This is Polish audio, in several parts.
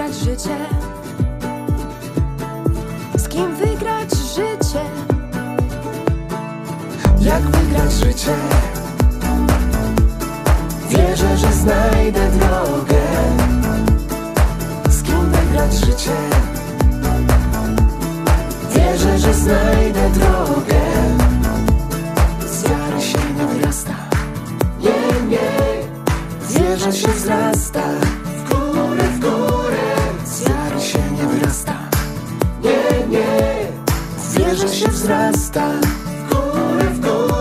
wygrać życie? Z kim wygrać życie? Jak wygrać życie? Wierzę, że znajdę drogę. Z kim wygrać życie? Wierzę, że znajdę drogę. Z wiary się nie wyrasta. Nie, nie. Wierzę się wzrasta. W górę. Z wiary się nie wyrasta. Nie, nie. Wierzę się wzrasta. W górę.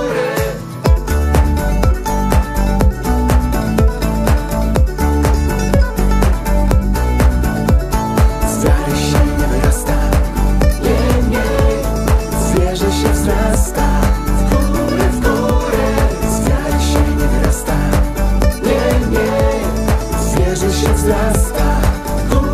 Z wiary się nie wyrasta. Nie, nie. Wierzę się wzrasta. W górę. Z wiary się nie wyrasta. Nie, nie. Wierzę się wzrasta. W górę.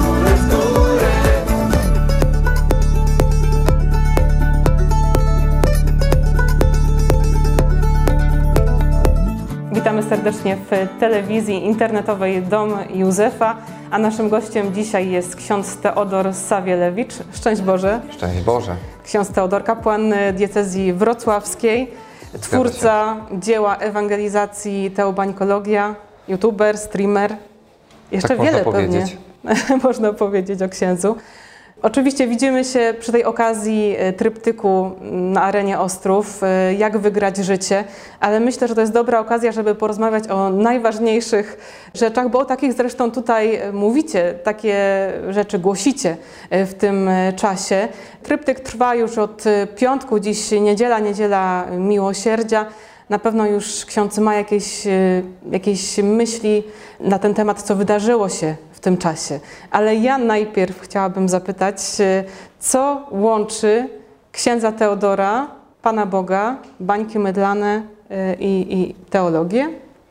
Witamy serdecznie w telewizji internetowej Dom Józefa, a naszym gościem dzisiaj jest ksiądz Teodor Sawielewicz. Szczęść Boże. Szczęść Boże. Ksiądz Teodor, kapłan diecezji wrocławskiej, twórca dzieła ewangelizacji Teobańkologia, youtuber, streamer. Jeszcze Tak wiele można pewnie powiedzieć. można powiedzieć o księdzu. Oczywiście widzimy się przy tej okazji tryptyku na arenie Ostrów, jak wygrać życie, ale myślę, że to jest dobra okazja, żeby porozmawiać o najważniejszych rzeczach, bo o takich zresztą tutaj mówicie, takie rzeczy głosicie w tym czasie. Tryptyk trwa już od piątku, dziś niedziela miłosierdzia. Na pewno już ksiądz ma jakieś myśli na ten temat, co wydarzyło się w tym czasie. Ale ja najpierw chciałabym zapytać, co łączy księdza Teodora, Pana Boga, bańki mydlane i teologię?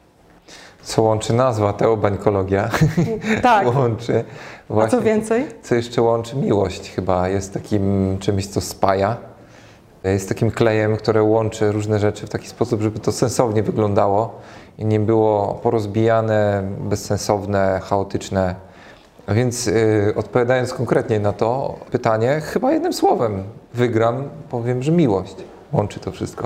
Co łączy nazwa Teobańkologia? Tak. Łączy A właśnie, co więcej? Co jeszcze łączy? Miłość chyba jest takim czymś, co spaja. Jest takim klejem, które łączy różne rzeczy w taki sposób, żeby to sensownie wyglądało i nie było porozbijane, bezsensowne, chaotyczne. A więc odpowiadając konkretnie na to pytanie, chyba jednym słowem powiem, że miłość łączy to wszystko.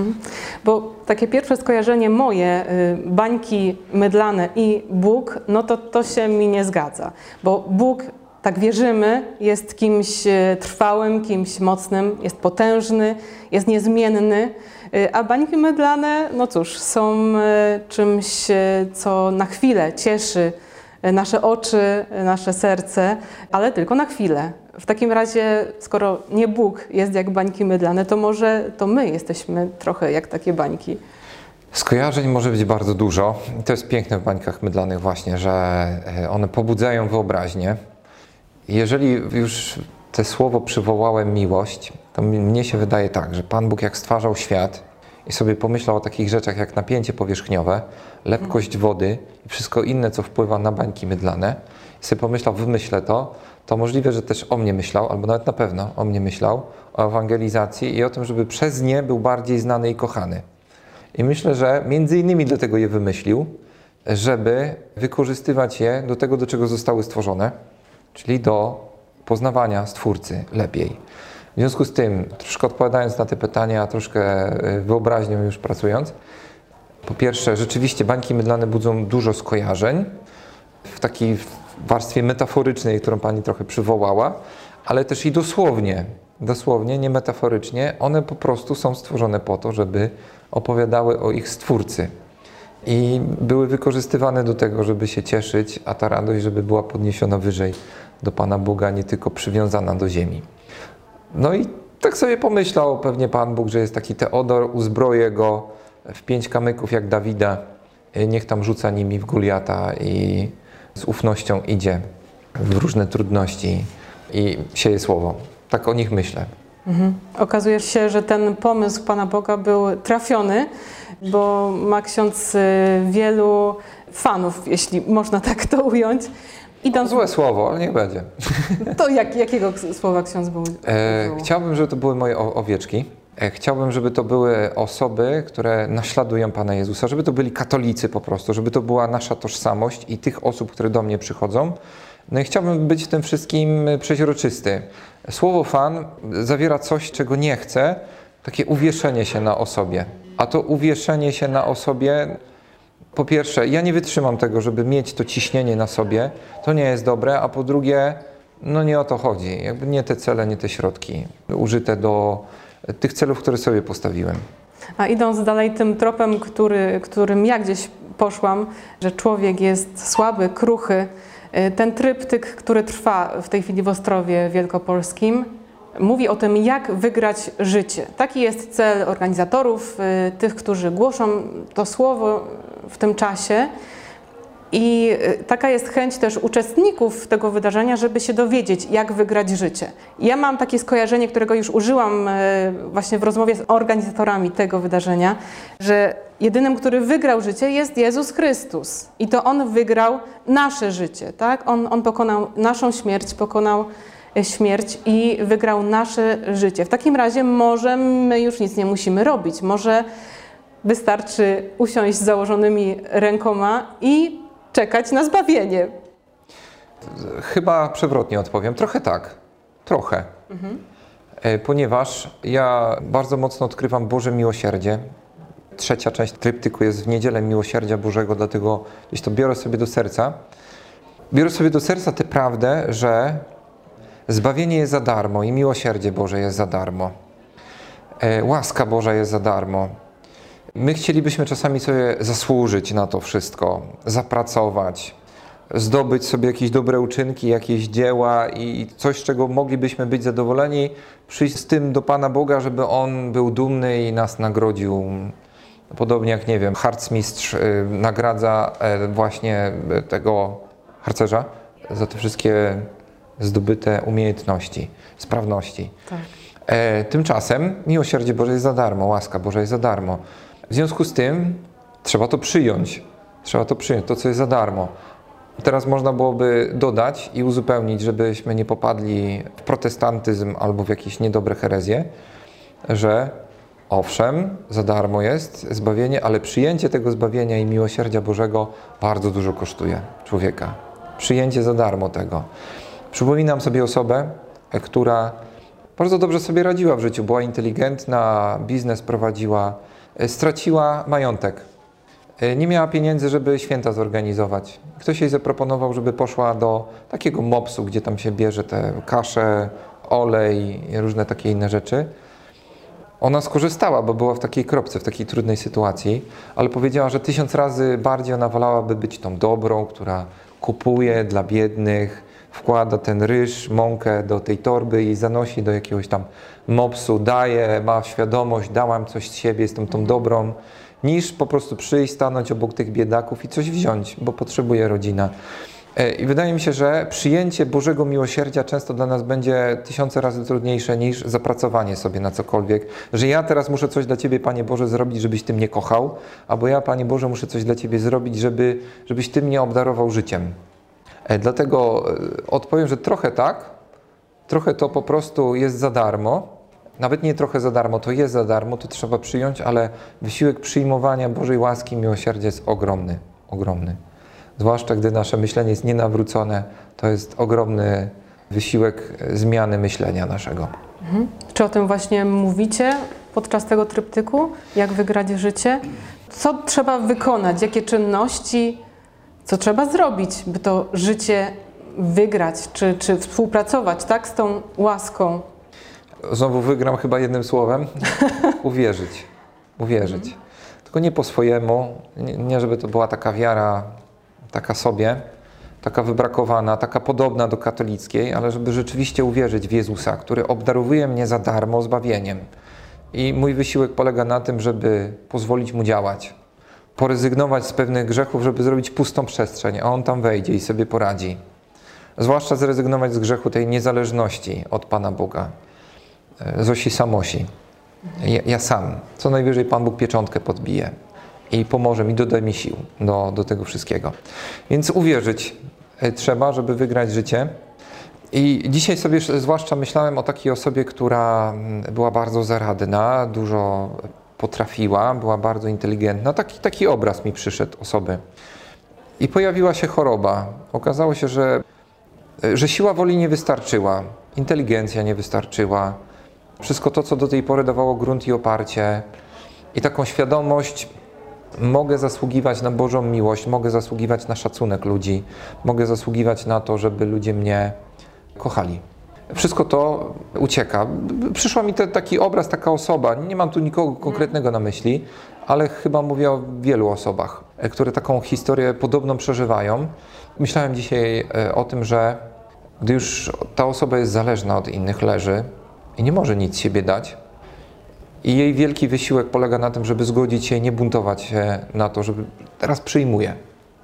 Bo takie pierwsze skojarzenie moje, bańki mydlane i Bóg, no to się mi nie zgadza. Bo Bóg, tak wierzymy, jest kimś trwałym, kimś mocnym, jest potężny, jest niezmienny, a bańki mydlane, no cóż, są czymś, co na chwilę cieszy nasze oczy, nasze serce, ale tylko na chwilę. W takim razie, skoro nie Bóg jest jak bańki mydlane, to może to my jesteśmy trochę jak takie bańki. Skojarzeń może być bardzo dużo i to jest piękne w bańkach mydlanych właśnie, że one pobudzają wyobraźnię. Jeżeli już to słowo przywołałem miłość, to mnie się wydaje tak, że Pan Bóg jak stwarzał świat i sobie pomyślał o takich rzeczach jak napięcie powierzchniowe, lepkość wody i wszystko inne, co wpływa na bańki mydlane, i sobie pomyślał, wymyślę to możliwe, że też o mnie myślał, albo nawet na pewno o mnie myślał, o ewangelizacji i o tym, żeby przez nie był bardziej znany i kochany. I myślę, że między innymi dlatego je wymyślił, żeby wykorzystywać je do tego, do czego zostały stworzone, czyli do poznawania Stwórcy lepiej. W związku z tym, troszkę odpowiadając na te pytania, troszkę wyobraźnią już pracując, po pierwsze, rzeczywiście bańki mydlane budzą dużo skojarzeń w takiej warstwie metaforycznej, którą Pani trochę przywołała, ale też i dosłownie, nie metaforycznie, one po prostu są stworzone po to, żeby opowiadały o ich Stwórcy. I były wykorzystywane do tego, żeby się cieszyć, a ta radość, żeby była podniesiona wyżej do Pana Boga, nie tylko przywiązana do ziemi. No i tak sobie pomyślał pewnie Pan Bóg, że jest taki Teodor, uzbroję go w 5 kamyków jak Dawida, niech tam rzuca nimi w Goliata i z ufnością idzie w różne trudności i sieje słowo. Tak o nich myślę. Okazuje się, że ten pomysł Pana Boga był trafiony, bo ma ksiądz wielu fanów, jeśli można tak to ująć. Złe słowo, ale niech będzie. To jakiego słowa ksiądz był? Chciałbym, żeby to były moje owieczki. Chciałbym, żeby to były osoby, które naśladują Pana Jezusa, żeby to byli katolicy po prostu, żeby to była nasza tożsamość i tych osób, które do mnie przychodzą, No i chciałbym być w tym wszystkim przeźroczysty. Słowo fan zawiera coś, czego nie chcę, takie uwieszenie się na osobie. A to uwieszenie się na osobie, po pierwsze, ja nie wytrzymam tego, żeby mieć to ciśnienie na sobie, to nie jest dobre, a po drugie, no nie o to chodzi. Jakby nie te cele, nie te środki użyte do tych celów, które sobie postawiłem. A idąc dalej tym tropem, którym ja gdzieś poszłam, że człowiek jest słaby, kruchy, ten tryptyk, który trwa w tej chwili w Ostrowie Wielkopolskim, mówi o tym, jak wygrać życie. Taki jest cel organizatorów, tych, którzy głoszą to słowo w tym czasie. I taka jest chęć też uczestników tego wydarzenia, żeby się dowiedzieć, jak wygrać życie. Ja mam takie skojarzenie, którego już użyłam właśnie w rozmowie z organizatorami tego wydarzenia, że jedynym, który wygrał życie, jest Jezus Chrystus. I to On wygrał nasze życie, tak? On pokonał naszą śmierć, pokonał śmierć i wygrał nasze życie. W takim razie może my już nic nie musimy robić. Może wystarczy usiąść z założonymi rękoma i czekać na zbawienie. Chyba przewrotnie odpowiem. Trochę tak. Trochę. Ponieważ ja bardzo mocno odkrywam Boże miłosierdzie. Trzecia część tryptyku jest w Niedzielę Miłosierdzia Bożego, dlatego gdzieś to biorę sobie do serca. Biorę sobie do serca tę prawdę, że zbawienie jest za darmo i miłosierdzie Boże jest za darmo. Łaska Boża jest za darmo. My chcielibyśmy czasami sobie zasłużyć na to wszystko, zapracować, zdobyć sobie jakieś dobre uczynki, jakieś dzieła i coś, z czego moglibyśmy być zadowoleni, przyjść z tym do Pana Boga, żeby On był dumny i nas nagrodził. Podobnie jak, nie wiem, harcmistrz nagradza właśnie tego harcerza za te wszystkie zdobyte umiejętności, sprawności. Tak. Tymczasem miłosierdzie Boże jest za darmo, łaska Boża jest za darmo. W związku z tym trzeba to przyjąć. Trzeba to przyjąć, to co jest za darmo. Teraz można byłoby dodać i uzupełnić, żebyśmy nie popadli w protestantyzm albo w jakieś niedobre herezje, że owszem, za darmo jest zbawienie, ale przyjęcie tego zbawienia i miłosierdzia Bożego bardzo dużo kosztuje człowieka. Przyjęcie za darmo tego. Przypominam sobie osobę, która bardzo dobrze sobie radziła w życiu, była inteligentna, biznes prowadziła, straciła majątek. Nie miała pieniędzy, żeby święta zorganizować. Ktoś jej zaproponował, żeby poszła do takiego mopsu, gdzie tam się bierze te kasze, olej i różne takie inne rzeczy. Ona skorzystała, bo była w takiej kropce, w takiej trudnej sytuacji, ale powiedziała, że 1000 razy bardziej ona wolałaby być tą dobrą, która kupuje dla biednych, wkłada ten ryż, mąkę do tej torby i zanosi do jakiegoś tam mopsu, daje, ma świadomość, dałam coś z siebie, jestem tą dobrą, niż po prostu przyjść, stanąć obok tych biedaków i coś wziąć, bo potrzebuje rodzina. I wydaje mi się, że przyjęcie Bożego miłosierdzia często dla nas będzie 1000 razy trudniejsze niż zapracowanie sobie na cokolwiek. Że ja teraz muszę coś dla Ciebie, Panie Boże, zrobić, żebyś Ty mnie kochał, albo ja, Panie Boże, muszę coś dla Ciebie zrobić, żebyś Ty mnie obdarował życiem. Dlatego odpowiem, że trochę tak, trochę to po prostu jest za darmo. Nawet nie trochę za darmo, to jest za darmo, to trzeba przyjąć, ale wysiłek przyjmowania Bożej łaski i miłosierdzia jest ogromny, ogromny. Zwłaszcza gdy nasze myślenie jest nienawrócone, to jest ogromny wysiłek zmiany myślenia naszego. Czy o tym właśnie mówicie podczas tego tryptyku? Jak wygrać życie? Co trzeba wykonać? Jakie czynności? Co trzeba zrobić, by to życie wygrać? Czy współpracować, tak, z tą łaską? Znowu wygram chyba jednym słowem. Uwierzyć. Uwierzyć. Tylko nie po swojemu. Nie żeby to była taka wiara taka sobie, taka wybrakowana, taka podobna do katolickiej, ale żeby rzeczywiście uwierzyć w Jezusa, który obdarowuje mnie za darmo zbawieniem. I mój wysiłek polega na tym, żeby pozwolić Mu działać. Porezygnować z pewnych grzechów, żeby zrobić pustą przestrzeń, a On tam wejdzie i sobie poradzi. Zwłaszcza zrezygnować z grzechu tej niezależności od Pana Boga. Zosi samosi. Ja sam. Co najwyżej Pan Bóg pieczątkę podbije i pomoże mi, doda mi sił do tego wszystkiego. Więc uwierzyć trzeba, żeby wygrać życie. I dzisiaj sobie zwłaszcza myślałem o takiej osobie, która była bardzo zaradna, dużo potrafiła, była bardzo inteligentna. Taki obraz mi przyszedł osoby. I pojawiła się choroba. Okazało się, że że siła woli nie wystarczyła, inteligencja nie wystarczyła, wszystko to, co do tej pory dawało grunt i oparcie i taką świadomość, mogę zasługiwać na Bożą miłość, mogę zasługiwać na szacunek ludzi, mogę zasługiwać na to, żeby ludzie mnie kochali. Wszystko to ucieka. Przyszła mi taki obraz, taka osoba, nie mam tu nikogo konkretnego na myśli, ale chyba mówię o wielu osobach, które taką historię podobną przeżywają. Myślałem dzisiaj o tym, że gdy już ta osoba jest zależna od innych, leży i nie może nic z siebie dać, i jej wielki wysiłek polega na tym, żeby zgodzić się i nie buntować się na to, żeby teraz przyjmuję,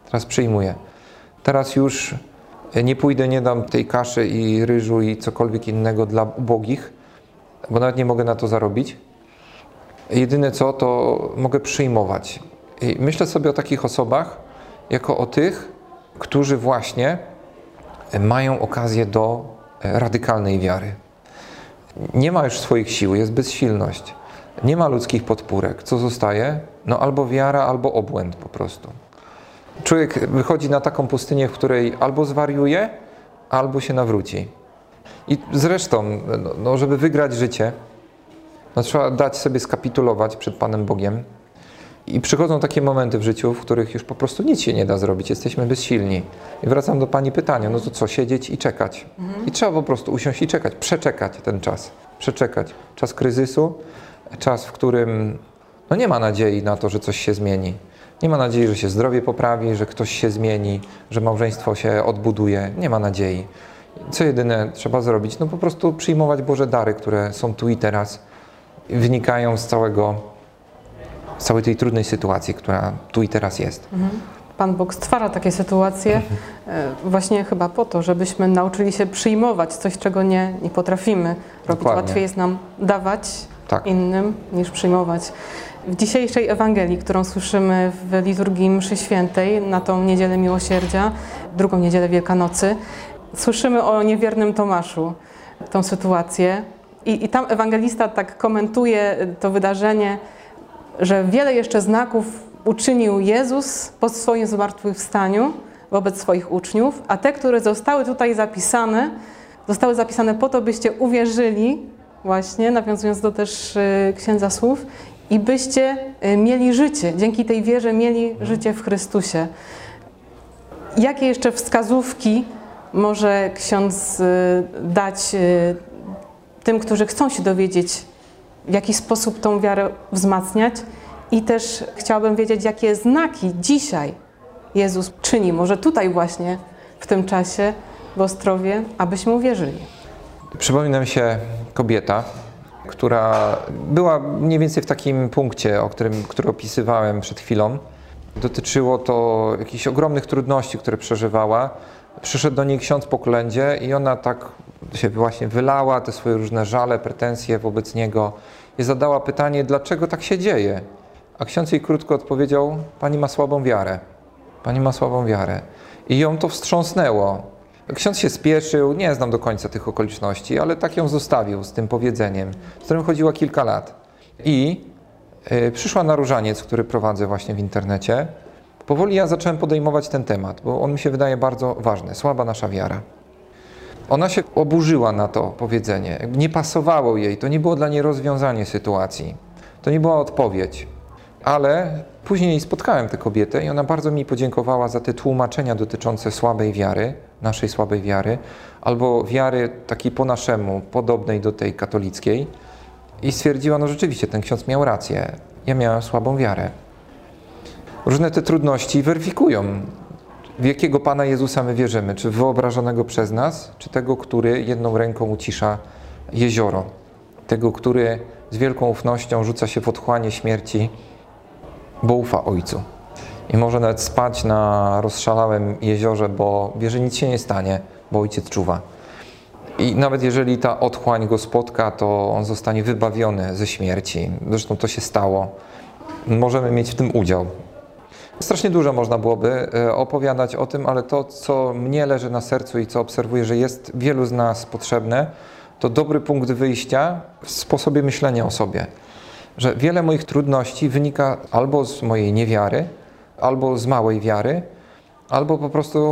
teraz już nie pójdę, nie dam tej kaszy i ryżu i cokolwiek innego dla ubogich, bo nawet nie mogę na to zarobić. Jedyne co, to mogę przyjmować. I myślę sobie o takich osobach, jako o tych, którzy właśnie mają okazję do radykalnej wiary. Nie ma już swoich sił, jest bezsilność. Nie ma ludzkich podpórek. Co zostaje? No albo wiara, albo obłęd po prostu. Człowiek wychodzi na taką pustynię, w której albo zwariuje, albo się nawróci. I zresztą, żeby wygrać życie, trzeba dać sobie skapitulować przed Panem Bogiem. I przychodzą takie momenty w życiu, w których już po prostu nic się nie da zrobić, jesteśmy bezsilni. I wracam do Pani pytania, no to co, siedzieć i czekać. I trzeba po prostu usiąść i czekać, przeczekać ten czas. Przeczekać czas kryzysu, czas, w którym nie ma nadziei na to, że coś się zmieni. Nie ma nadziei, że się zdrowie poprawi, że ktoś się zmieni, że małżeństwo się odbuduje. Nie ma nadziei. Co jedyne trzeba zrobić? Po prostu przyjmować Boże dary, które są tu i teraz, wynikają z całej tej trudnej sytuacji, która tu i teraz jest. Pan Bóg stwarza takie sytuacje właśnie chyba po to, żebyśmy nauczyli się przyjmować coś, czego nie potrafimy robić. Dokładnie. Łatwiej jest nam dawać innym niż przyjmować. W dzisiejszej Ewangelii, którą słyszymy w liturgii mszy świętej na tą Niedzielę Miłosierdzia, drugą Niedzielę Wielkanocy, słyszymy o niewiernym Tomaszu, tą sytuację. I tam ewangelista tak komentuje to wydarzenie, że wiele jeszcze znaków uczynił Jezus po swoim zmartwychwstaniu wobec swoich uczniów, a te, które zostały tutaj zapisane, zostały zapisane po to, byście uwierzyli, właśnie nawiązując do też Księdza Słów, i byście mieli życie, dzięki tej wierze mieli życie w Chrystusie. Jakie jeszcze wskazówki może ksiądz dać tym, którzy chcą się dowiedzieć, w jaki sposób tą wiarę wzmacniać? I też chciałabym wiedzieć, jakie znaki dzisiaj Jezus czyni, może tutaj właśnie, w tym czasie, w Ostrowie, abyśmy uwierzyli. Przypomina mi się kobieta, która była mniej więcej w takim punkcie, który opisywałem przed chwilą. Dotyczyło to jakichś ogromnych trudności, które przeżywała. Przyszedł do niej ksiądz po kolędzie i ona tak się właśnie wylała, te swoje różne żale, pretensje wobec niego i zadała pytanie, dlaczego tak się dzieje? A ksiądz jej krótko odpowiedział, pani ma słabą wiarę. Pani ma słabą wiarę. I ją to wstrząsnęło. Ksiądz się spieszył, nie znam do końca tych okoliczności, ale tak ją zostawił z tym powiedzeniem, z którym chodziła kilka lat. I przyszła na różaniec, który prowadzę właśnie w internecie. Powoli ja zacząłem podejmować ten temat, bo on mi się wydaje bardzo ważny. Słaba nasza wiara. Ona się oburzyła na to powiedzenie. Nie pasowało jej, to nie było dla niej rozwiązanie sytuacji. To nie była odpowiedź. Ale później spotkałem tę kobietę i ona bardzo mi podziękowała za te tłumaczenia dotyczące słabej wiary, naszej słabej wiary, albo wiary takiej po naszemu, podobnej do tej katolickiej. I stwierdziła, no rzeczywiście, ten ksiądz miał rację. Ja miałem słabą wiarę. Różne te trudności weryfikują, w jakiego Pana Jezusa my wierzymy. Czy wyobrażonego przez nas, czy tego, który jedną ręką ucisza jezioro. Tego, który z wielką ufnością rzuca się w otchłanie śmierci, bo ufa Ojcu. I może nawet spać na rozszalałym jeziorze, bo wie, że nic się nie stanie, bo Ojciec czuwa. I nawet jeżeli ta otchłań go spotka, to on zostanie wybawiony ze śmierci. Zresztą to się stało. Możemy mieć w tym udział. Strasznie dużo można byłoby opowiadać o tym, ale to, co mnie leży na sercu i co obserwuję, że jest wielu z nas potrzebne, to dobry punkt wyjścia w sposobie myślenia o sobie. Że wiele moich trudności wynika albo z mojej niewiary, albo z małej wiary, albo po prostu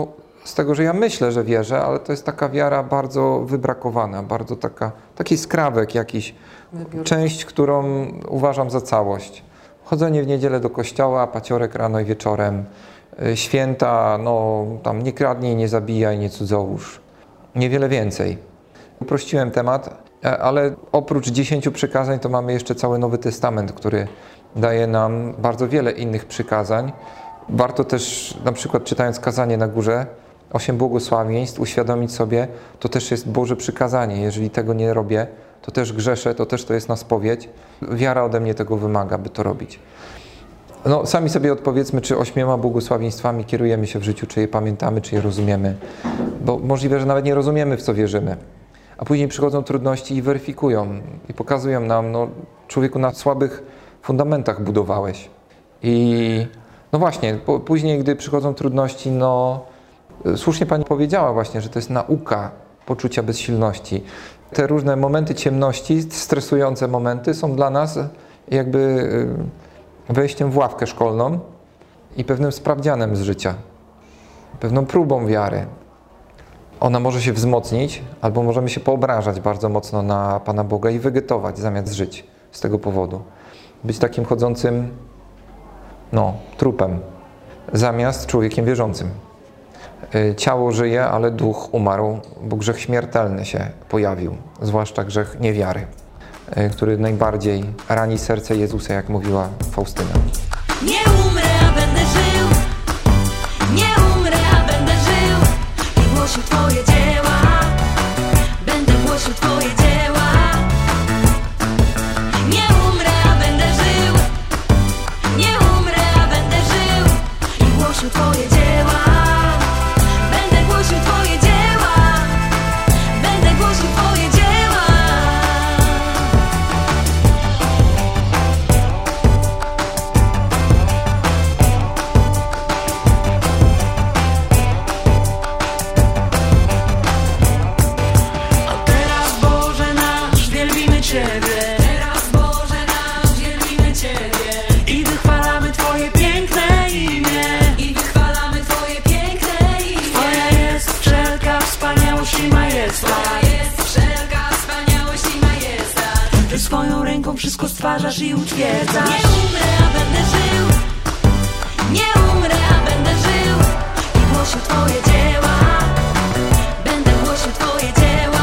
z tego, że ja myślę, że wierzę, ale to jest taka wiara bardzo wybrakowana, bardzo taki skrawek jakiś, część, którą uważam za całość. Chodzenie w niedzielę do kościoła, paciorek rano i wieczorem, święta, no tam nie kradnij, nie zabijaj, nie cudzołóż, niewiele więcej. Uprościłem temat, ale oprócz 10 przykazań to mamy jeszcze cały Nowy Testament, który daje nam bardzo wiele innych przykazań. Warto też, na przykład czytając kazanie na górze, 8 błogosławieństw, uświadomić sobie, to też jest Boże przykazanie. Jeżeli tego nie robię, to też grzeszę, to jest na spowiedź. Wiara ode mnie tego wymaga, by to robić. No, sami sobie odpowiedzmy, czy 8 błogosławieństwami kierujemy się w życiu, czy je pamiętamy, czy je rozumiemy. Bo możliwe, że nawet nie rozumiemy, w co wierzymy. A później przychodzą trudności i weryfikują i pokazują nam, no człowieku, na słabych fundamentach budowałeś. I no właśnie, później, gdy przychodzą trudności, no słusznie Pani powiedziała właśnie, że to jest nauka poczucia bezsilności. Te różne momenty ciemności, stresujące momenty są dla nas jakby wejściem w ławkę szkolną i pewnym sprawdzianem z życia, pewną próbą wiary. Ona może się wzmocnić, albo możemy się poobrażać bardzo mocno na Pana Boga i wegetować zamiast żyć z tego powodu. Być takim chodzącym, trupem, zamiast człowiekiem wierzącym. Ciało żyje, ale duch umarł, bo grzech śmiertelny się pojawił, zwłaszcza grzech niewiary, który najbardziej rani serce Jezusa, jak mówiła Faustyna. Nie umrę, a będę żył. Nie umrę, a będę żył. I głosił Twoje dzieła. Będę głosił Twoje dzieła. Nie umrę, a będę żył. Nie umrę, a będę żył. I głosił Twoje dzieła. Będę głosił Twoje dzieła. Będę głosił Twoje dzieła. Ciebie. Teraz Boże nasz, wielbimy Ciebie i wychwalamy Twoje piękne imię. I wychwalamy Twoje piękne imię. Twoja jest wszelka wspaniałość i majestat. Twoja jest wszelka wspaniałość i majestat. Ty swoją ręką wszystko stwarzasz i utwierdzasz. Nie umrę, a będę żył. Nie umrę, a będę żył. I głosił Twoje dzieła. Będę głosił Twoje dzieła.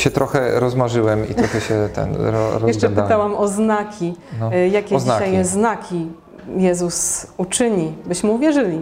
się trochę rozmarzyłem i trochę się Jeszcze rozgadałem. pytałam o znaki. No, Jakie o znaki. dzisiaj znaki Jezus uczyni, byśmy uwierzyli?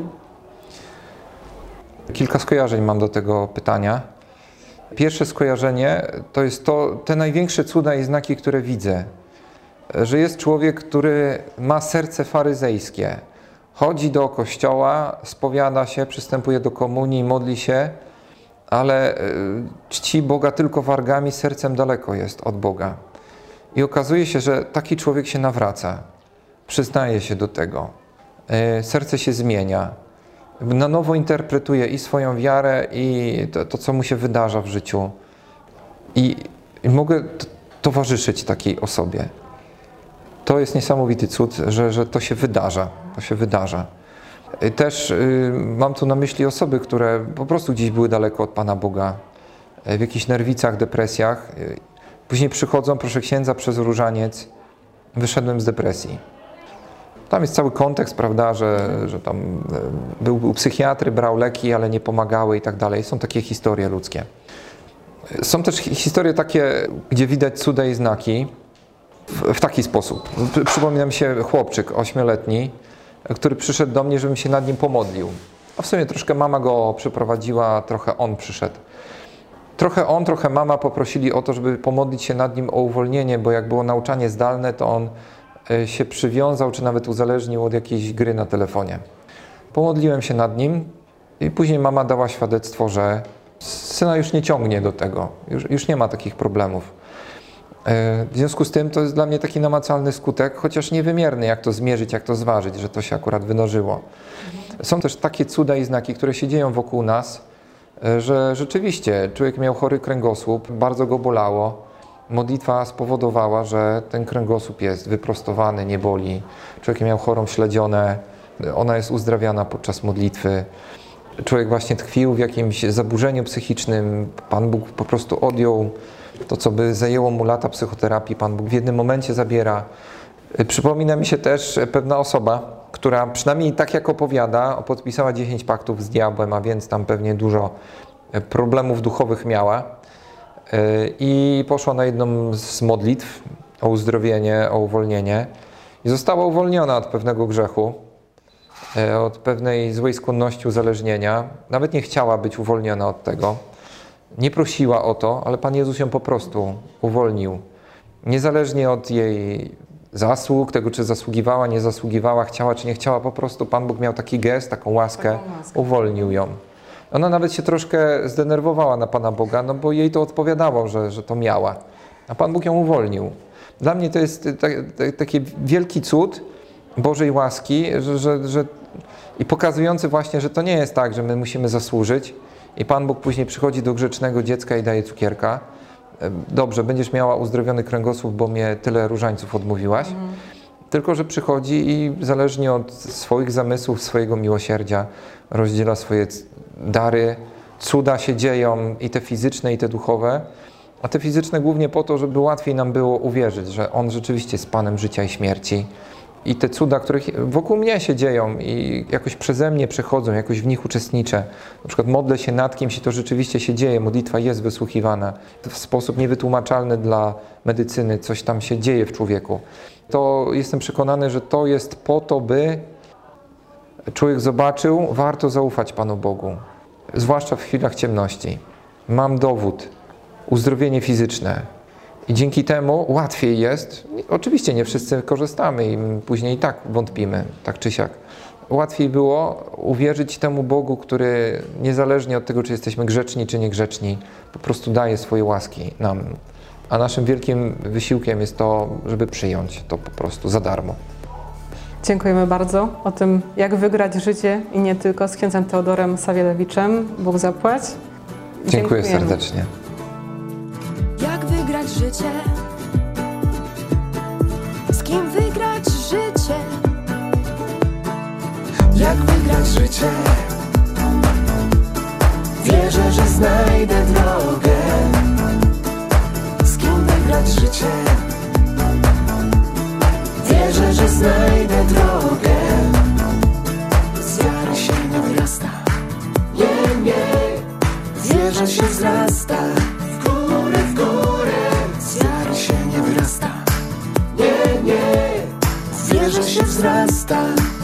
Kilka skojarzeń mam do tego pytania. Pierwsze skojarzenie to jest te największe cuda i znaki, które widzę. Że jest człowiek, który ma serce faryzejskie. Chodzi do kościoła, spowiada się, przystępuje do komunii, modli się, ale czci Boga tylko wargami, sercem daleko jest od Boga. I okazuje się, że taki człowiek się nawraca, przyznaje się do tego, serce się zmienia, na nowo interpretuje i swoją wiarę, i to co mu się wydarza w życiu. I mogę towarzyszyć takiej osobie. To jest niesamowity cud, że to się wydarza. To się wydarza. Też mam tu na myśli osoby, które po prostu gdzieś były daleko od Pana Boga, w jakichś nerwicach, depresjach. Później przychodzą, proszę księdza, przez różaniec wyszedłem z depresji. Tam jest cały kontekst, prawda, że tam był u psychiatry, brał leki, ale nie pomagały i tak dalej. Są takie historie ludzkie. Są też historie takie, gdzie widać cuda i znaki w taki sposób. Przypomina mi się chłopczyk 8-letni, który przyszedł do mnie, żebym się nad nim pomodlił. A w sumie troszkę mama go przyprowadziła, trochę on przyszedł. Trochę on, trochę mama poprosili o to, żeby pomodlić się nad nim o uwolnienie, bo jak było nauczanie zdalne, to on się przywiązał, czy nawet uzależnił od jakiejś gry na telefonie. Pomodliłem się nad nim i później mama dała świadectwo, że syna już nie ciągnie do tego, już nie ma takich problemów. W związku z tym to jest dla mnie taki namacalny skutek, chociaż niewymierny, jak to zmierzyć, jak to zważyć, że to się akurat wydarzyło. Są też takie cuda i znaki, które się dzieją wokół nas, że rzeczywiście człowiek miał chory kręgosłup, bardzo go bolało. Modlitwa spowodowała, że ten kręgosłup jest wyprostowany, nie boli. Człowiek miał chorą śledzionę, ona jest uzdrawiana podczas modlitwy. Człowiek właśnie tkwił w jakimś zaburzeniu psychicznym, Pan Bóg po prostu odjął to, co by zajęło mu lata psychoterapii, Pan Bóg w jednym momencie zabiera. Przypomina mi się też pewna osoba, która przynajmniej tak jak opowiada, podpisała 10 paktów z diabłem, a więc tam pewnie dużo problemów duchowych miała. I poszła na jedną z modlitw o uzdrowienie, o uwolnienie i została uwolniona od pewnego grzechu, od pewnej złej skłonności uzależnienia. Nawet nie chciała być uwolniona od tego. Nie prosiła o to, ale Pan Jezus ją po prostu uwolnił. Niezależnie od jej zasług, tego czy zasługiwała, nie zasługiwała, chciała czy nie chciała, po prostu Pan Bóg miał taki gest, taką łaskę, uwolnił ją. Ona nawet się troszkę zdenerwowała na Pana Boga, no bo jej to odpowiadało, że to miała. A Pan Bóg ją uwolnił. Dla mnie to jest taki wielki cud Bożej łaski, i pokazujący właśnie, że to nie jest tak, że my musimy zasłużyć i Pan Bóg później przychodzi do grzecznego dziecka i daje cukierka. Dobrze, będziesz miała uzdrowiony kręgosłup, bo mnie tyle różańców odmówiłaś. Tylko że przychodzi i zależnie od swoich zamysłów, swojego miłosierdzia rozdziela swoje dary, cuda się dzieją i te fizyczne, i te duchowe, a te fizyczne głównie po to, żeby łatwiej nam było uwierzyć, że On rzeczywiście jest Panem życia i śmierci. I te cuda, które wokół mnie się dzieją i jakoś przeze mnie przechodzą, jakoś w nich uczestniczę. Na przykład modlę się nad kimś i to rzeczywiście się dzieje, modlitwa jest wysłuchiwana. W sposób niewytłumaczalny dla medycyny coś tam się dzieje w człowieku. To jestem przekonany, że to jest po to, by człowiek zobaczył, warto zaufać Panu Bogu. Zwłaszcza w chwilach ciemności. Mam dowód, uzdrowienie fizyczne. I dzięki temu łatwiej jest, oczywiście nie wszyscy korzystamy i później i tak wątpimy, tak czy siak. Łatwiej było uwierzyć temu Bogu, który niezależnie od tego, czy jesteśmy grzeczni, czy niegrzeczni, po prostu daje swoje łaski nam. A naszym wielkim wysiłkiem jest to, żeby przyjąć to po prostu za darmo. Dziękujemy bardzo. O tym, jak wygrać życie i nie tylko, z księdzem Teodorem Sawielewiczem. Bóg zapłać. Dziękuję serdecznie. Jak wygrać życie? Z kim wygrać życie? Jak wygrać życie? Wierzę, że znajdę drogę. Z kim wygrać życie? Wierzę, że znajdę drogę. Z wiary się nie wyrasta. Nie, nie. Wierzę się wzrasta. W górę, w górę. że się wzrasta.